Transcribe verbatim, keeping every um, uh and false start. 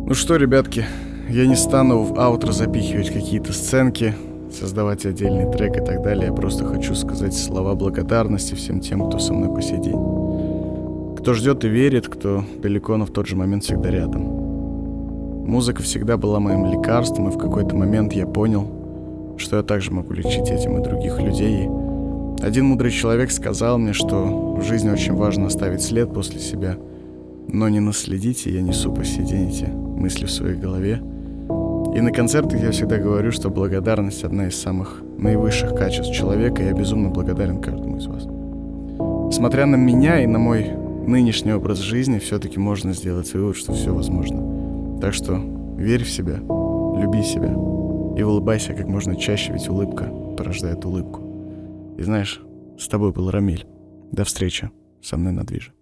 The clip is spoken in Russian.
Ну что, ребятки, я не стану в аутро запихивать какие-то сценки, создавать отдельный трек и так далее. Я просто хочу сказать слова благодарности всем тем, кто со мной по сей день. Кто ждет и верит, кто далеко, но в тот же момент всегда рядом. Музыка всегда была моим лекарством, и в какой-то момент я понял, что я также могу лечить этим и других людей. И один мудрый человек сказал мне, что в жизни очень важно оставить след после себя, но не наследите, я несу по сей день эти мысли в своей голове. И на концертах я всегда говорю, что благодарность — одна из самых наивысших качеств человека, и я безумно благодарен каждому из вас. Смотря на меня и на мой нынешний образ жизни, все-таки можно сделать вывод, что все возможно. Так что верь в себя, люби себя и улыбайся как можно чаще, ведь улыбка порождает улыбку. И знаешь, с тобой был Рамиль. До встречи со мной на движе.